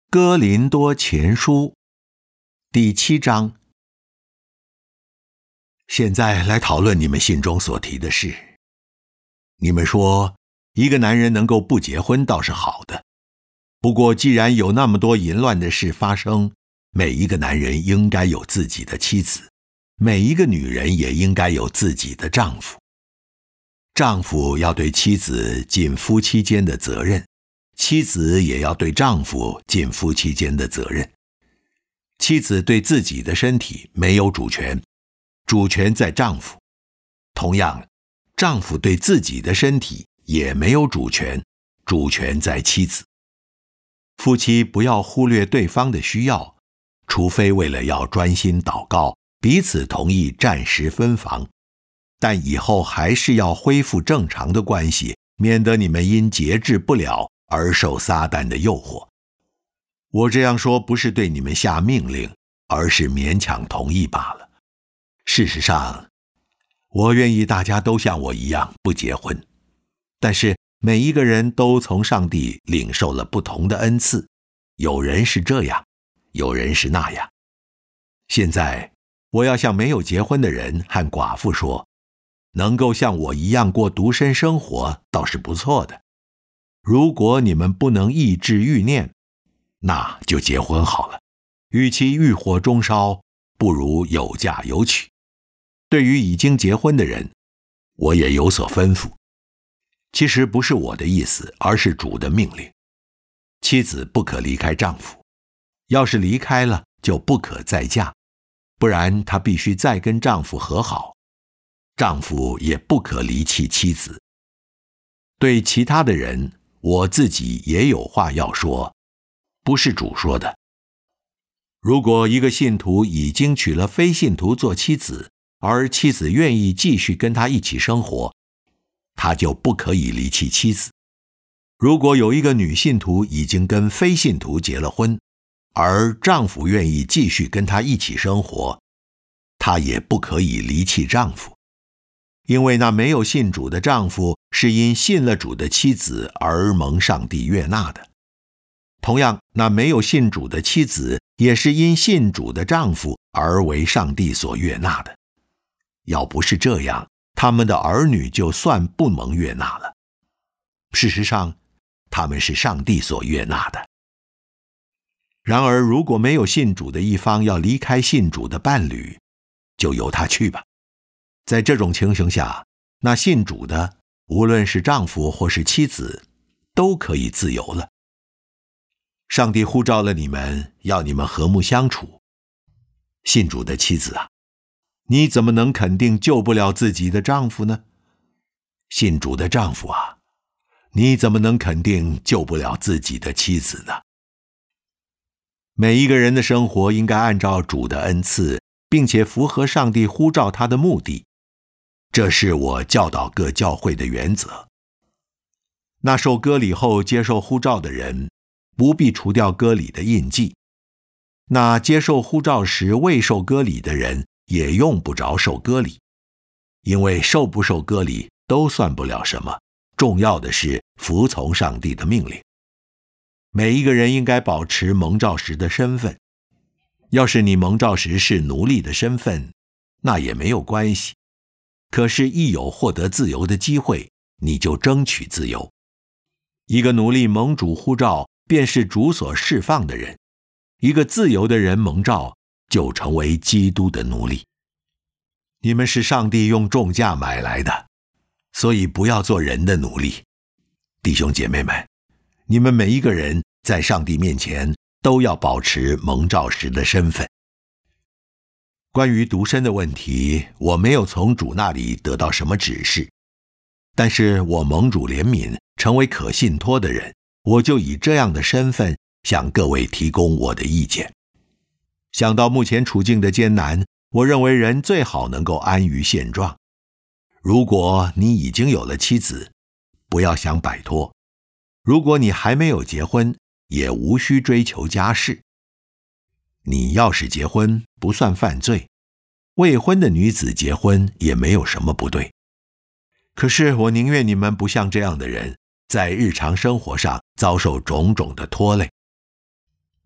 哥林多前书第7章。现在来讨论你们信中所提的事。你们说，一个男人能够不结婚倒是好的。不过既然有那么多淫乱的事发生，每一个男人应该有自己的妻子，每一个女人也应该有自己的丈夫。丈夫要对妻子尽夫妻间的责任，妻子也要对丈夫尽夫妻间的责任。妻子对自己的身体没有主权，主权在丈夫。同样，丈夫对自己的身体也没有主权，主权在妻子。夫妻不要忽略对方的需要，除非为了要专心祷告，彼此同意暂时分房，但以后还是要恢复正常的关系，免得你们因节制不了而受撒旦的诱惑。我这样说不是对你们下命令，而是勉强同意罢了。事实上，我愿意大家都像我一样不结婚，但是每一个人都从上帝领受了不同的恩赐，有人是这样，有人是那样。现在我要向没有结婚的人和寡妇说，能够像我一样过独身生活倒是不错的。如果你们不能抑制欲念，那就结婚好了。与其欲火中烧，不如有嫁有娶。对于已经结婚的人，我也有所吩咐。其实不是我的意思，而是主的命令。妻子不可离开丈夫，要是离开了，就不可再嫁，不然她必须再跟丈夫和好。丈夫也不可离弃妻子。对其他的人，我自己也有话要说，不是主说的。如果一个信徒已经娶了非信徒做妻子，而妻子愿意继续跟他一起生活，他就不可以离弃妻子。如果有一个女信徒已经跟非信徒结了婚，而丈夫愿意继续跟她一起生活，她也不可以离弃丈夫。因为那没有信主的丈夫是因信了主的妻子而蒙上帝悦纳的。同样，那没有信主的妻子也是因信主的丈夫而为上帝所悦纳的。要不是这样，他们的儿女就算不蒙悦纳了。事实上，他们是上帝所悦纳的。然而，如果没有信主的一方要离开信主的伴侣，就由他去吧。在这种情形下，那信主的，无论是丈夫或是妻子，都可以自由了。上帝呼召了你们，要你们和睦相处。信主的妻子啊，你怎么能肯定救不了自己的丈夫呢？信主的丈夫啊，你怎么能肯定救不了自己的妻子呢？每一个人的生活应该按照主的恩赐，并且符合上帝呼召他的目的。这是我教导各教会的原则。那受割礼后接受呼召的人，不必除掉割礼的印记。那接受呼召时未受割礼的人，也用不着受割礼，因为受不受割礼都算不了什么，重要的是服从上帝的命令。每一个人应该保持蒙召时的身份。要是你蒙召时是奴隶的身份，那也没有关系。可是，一有获得自由的机会，你就争取自由。一个奴隶蒙主呼召，便是主所释放的人；一个自由的人蒙召，就成为基督的奴隶。你们是上帝用重价买来的，所以不要做人的奴隶。弟兄姐妹们，你们每一个人在上帝面前都要保持蒙召时的身份。关于独身的问题，我没有从主那里得到什么指示，但是我蒙主怜悯，成为可信托的人，我就以这样的身份向各位提供我的意见。想到目前处境的艰难，我认为人最好能够安于现状。如果你已经有了妻子，不要想摆脱；如果你还没有结婚，也无需追求家室。你要是结婚，不算犯罪；未婚的女子结婚也没有什么不对。可是我宁愿你们不像这样的人，在日常生活上遭受种种的拖累。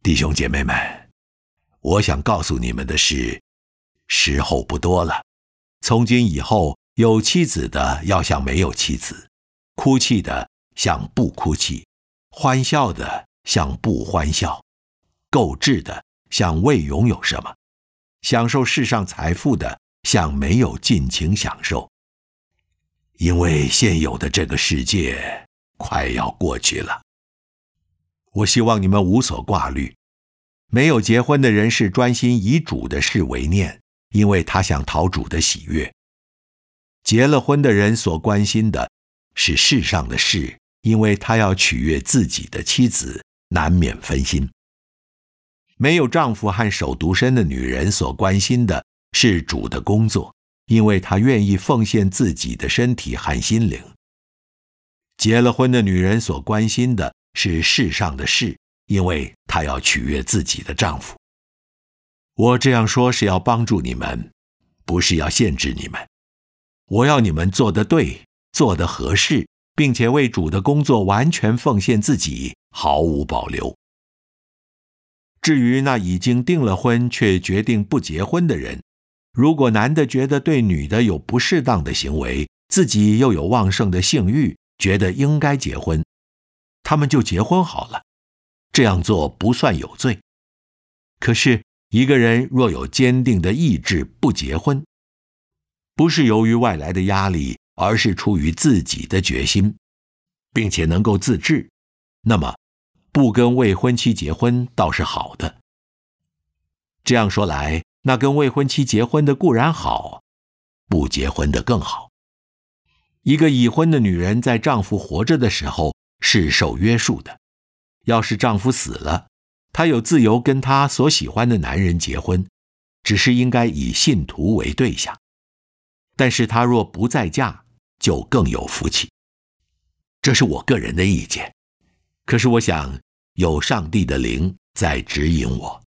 弟兄姐妹们，我想告诉你们的是，时候不多了。从今以后，有妻子的要像没有妻子，哭泣的像不哭泣，欢笑的像不欢笑，购置的像未拥有什么，享受世上财富的像没有尽情享受。因为现有的这个世界快要过去了。我希望你们无所挂虑。没有结婚的人是专心以主的事为念，因为他想讨主的喜悦。结了婚的人所关心的是世上的事，因为他要取悦自己的妻子，难免分心。没有丈夫和守独身的女人所关心的是主的工作，因为她愿意奉献自己的身体和心灵。结了婚的女人所关心的是世上的事，因为她要取悦自己的丈夫。我这样说是要帮助你们，不是要限制你们。我要你们做得对，做得合适，并且为主的工作完全奉献自己，毫无保留。至于那已经订了婚却决定不结婚的人，如果男的觉得对女的有不适当的行为，自己又有旺盛的性欲，觉得应该结婚，他们就结婚好了，这样做不算有罪。可是一个人若有坚定的意志不结婚，不是由于外来的压力，而是出于自己的决心，并且能够自制，那么不跟未婚妻结婚倒是好的。这样说来，那跟未婚妻结婚的固然好，不结婚的更好。一个已婚的女人在丈夫活着的时候是受约束的，要是丈夫死了，她有自由跟她所喜欢的男人结婚，只是应该以信徒为对象。但是她若不再嫁，就更有福气。这是我个人的意见，可是我想有上帝的灵在指引我。